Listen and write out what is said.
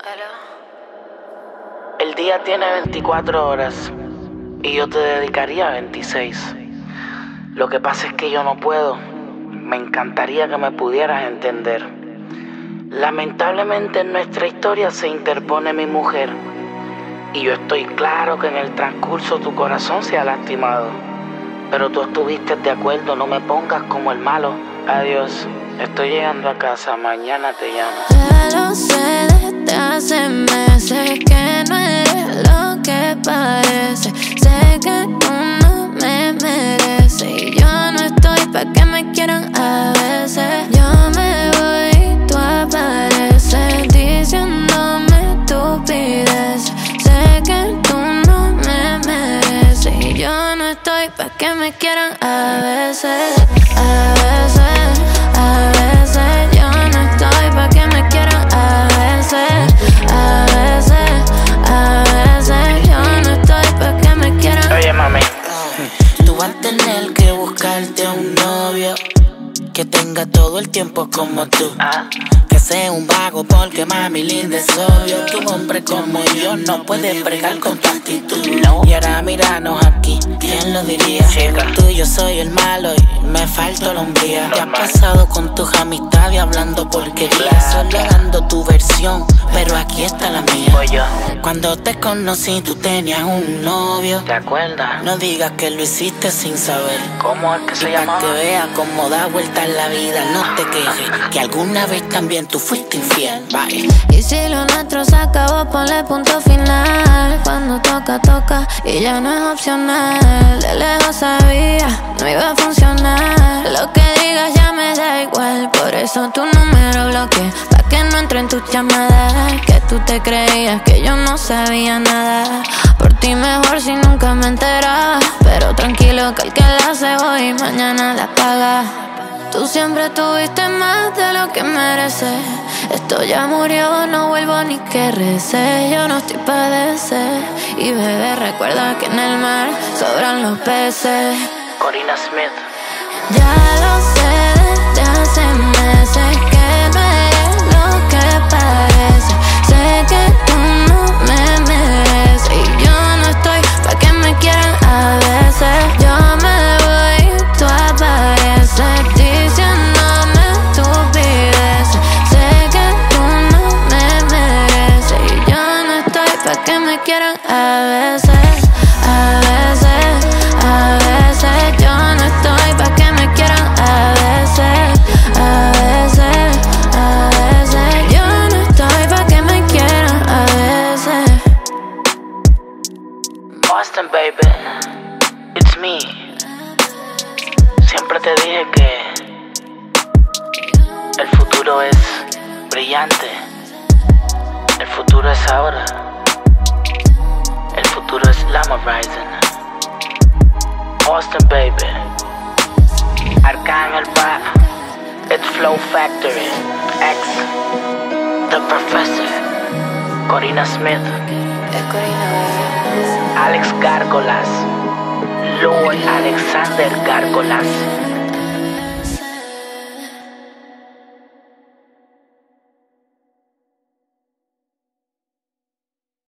El día tiene 24 horas y yo te dedicaría 26. Lo que pasa es que yo no puedo. Me encantaría que me pudieras entender. Lamentablemente en nuestra historia se interpone mi mujer. Y yo estoy claro que en el transcurso tu corazón se ha lastimado. Pero tú estuviste de acuerdo, no me pongas como el malo. Adiós, estoy llegando a casa, mañana te llamo. Ya lo sé desde hace meses que no eres lo que parece. Sé que tú no me mereces y yo no estoy pa' que me quieran a veces. Yo me voy y tú apareces diciéndome estupideces. Sé que tú no me mereces y yo no estoy pa' que me quieran a veces. A veces, a veces yo no estoy pa' que me quieran a veces. A veces, a veces yo no estoy pa' que me quieran. Oye, mami, Tú vas a tener que buscarte un novio que tenga todo el tiempo como tú. Que sea un vago porque mami linda es obvio que un hombre como yo no puede bregar con tu actitud. Y ahora míranos aquí, ¿quién lo diría? Tú y yo soy el malo y me falta la hombría. ¿Qué ha pasado con tus amistades hablando porquería? Solo dando tu versión, pero aquí está la mía. oye, Cuando te conocí tú tenías un novio. ¿te acuerdas? No digas que lo hiciste sin saber. ¿Cómo es que se Pa' llamaba? que veas cómo da vuelta en la vida, no te quejes, que alguna vez también tú fuiste infiel. Bye. Y si lo nuestro se acabó, ponle punto final. Cuando toca, toca y ya no es opcional. De lejos sabía, no iba a funcionar. Lo que digas ya me da igual. Por eso tu número bloqueé, pa' que no entre en tus llamadas. Que tú te creías que yo no sabía nada. Por ti mejor si nunca me enteraba. Pero tranquilo que el que la hace hoy mañana la paga. Tú siempre tuviste más de lo que mereces. Esto ya murió, no vuelvo ni que recé. Yo no estoy pa' desear. Y bebé, recuerda que en el mar sobran los peces. Corina Smith. Ya lo sé desde hace meses que no eres lo que parece. Sé que tú no me mereces y yo no estoy pa' que me quieran a veces. Yo me voy y tú apareces diciéndome estupideces. Sé que tú no me mereces y yo no estoy pa' que me quieran a veces. A veces, a veces yo no estoy pa' que me quieran a veces. A veces, a veces yo no estoy pa' que me quieran a veces. Austin, baby, it's me. Siempre te dije que el futuro es brillante. El futuro es ahora. El futuro es Llama Rising. Austin, baby. Arcángel Rap. It's Flow Factory. X. The Professor. Corina Smith. Es Corina, Alex Gárgolas. Lord Alexander Gárgolas.